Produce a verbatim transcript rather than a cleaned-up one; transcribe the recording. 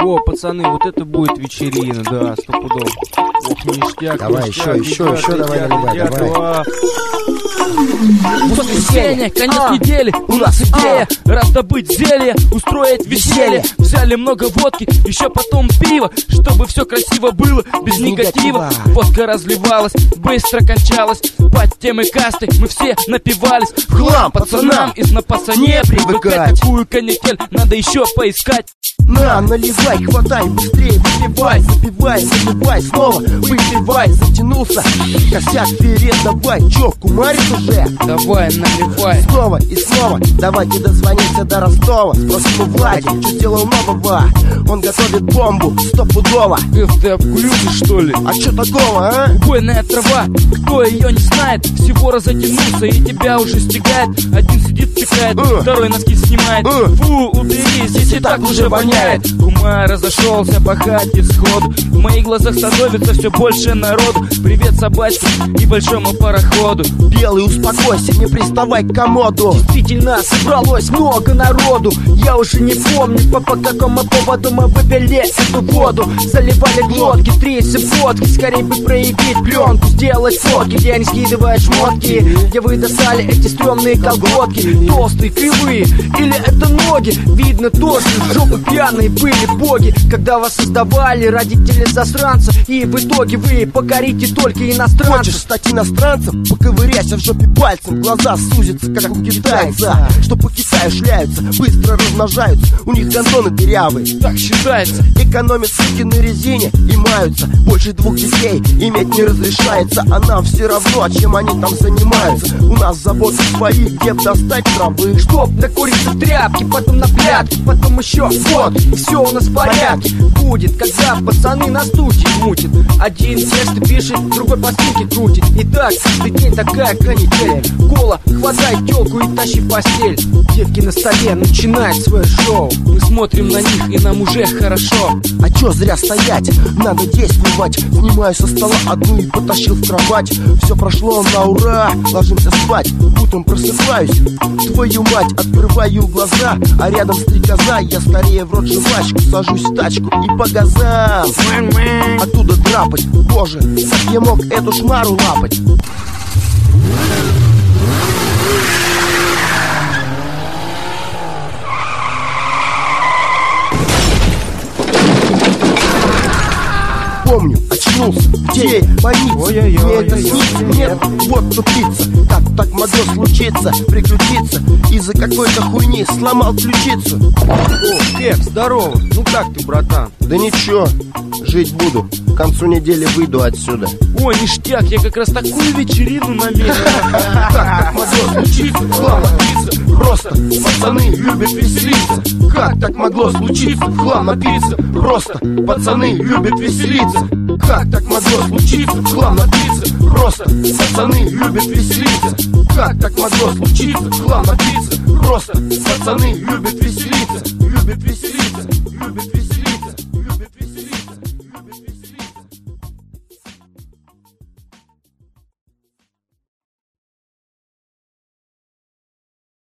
О, пацаны, вот это будет вечерина, да, стопудово. Ох, ништяк, давай, ништяк, еще, еще, ребята, еще, давай, ребята, давай, ребята, давай. Воскресенье, конец а, недели, у нас идея а, раздобыть зелье, устроить веселье. Взяли много водки, еще потом пиво, чтобы все красиво было, без негатива. Водка разливалась, быстро кончалась. Под темы касты мы все напивались. В хлам пацанам из напаса не привыкать. Такую канитель надо еще поискать. На, наливай, хватай, быстрее выпивай, запивай, заливай, снова выпивай, затянулся, косяк вперед, давай, чё, кумарит уже? Давай, наливай. Снова и снова, давайте дозвонимся до Ростова, спросим у Влади, что сделал нового, он готовит бомбу, стопудово. Эф, ты обкурился, что ли? А чё такого, а? Убойная трава, кто ее не знает, всего разотянулся и тебя уже стягает. Один сидит, втекает, uh. второй носки снимает. uh. Фу, уберись, если так уже воняет. Кума разошелся по хате сходу. В моих глазах становится все больше народу. Привет собачке и большому пароходу. Белый, успокойся, не приставай к комоду. Действительно, собралось много народу. Я уже не помню, по, по какому поводу мы выпили эту воду. Заливали глотки, трясся водки. Скорее бы проявить пленку, сделать фотки, где не скидывают шмотки, где вы достали эти стрёмные колготки. Толстые, кривые, или это ноги? Видно тоже, жопы пьяные были боги, когда вас создавали родители засранцев. И в итоге вы покорите только иностранцев. Хочешь стать иностранцем? Поковыряйся в жопе пальцем. Глаза сузятся, как у китайца, что по Китаю шляются, быстро размножаются. У них гондоны дырявые, так считается. Экономят суки на резине и маются. Больше двух детей иметь не разрешается. А нам все равно, чем они там занимаются. У нас заботы свои, где б достать травы. Чтоб накуриться в тряпки, потом на пятки, потом еще вот, и все у нас в порядке. Будет, когда пацаны на студии мутят. Один тексты пишет, другой по стенке крутит. И так каждый день такая канитель. Кола, хватай телку и тащи в постель. Девки на столе начинают свое шоу. Мы смотрим на них и нам уже хорошо. А чё зря стоять, надо действовать. Снимаю со стола одну и потащил в кровать. Все прошло на ура, ложимся спать. Утром просыпаюсь, твою мать, открываю глаза. А рядом стрекоза, я скорее в рот жвачку. Сажусь в тачку и по газам. Оттуда драпать, боже, как я мог эту шмару лапать? Помню, очнулся, где я? Больница, мне это снится, нет, вот тупица. Как так могло случиться, приключиться? Из-за какой-то хуйни сломал ключицу. О, Кэп, здорово, ну как ты, братан? Да ничего, жить буду, к концу недели выйду отсюда. О, ништяк, я как раз такую вечерину намерен. Как так могло случиться, хлам напиться? Просто пацаны любят веселиться. Как так могло случиться, хлам напиться? Просто пацаны любят веселиться. Как так могло случиться, хлам напиться? Просто пацаны любят веселиться. Как так могло случиться, хлам напиться? Просто пацаны любят веселиться. Любят веселиться.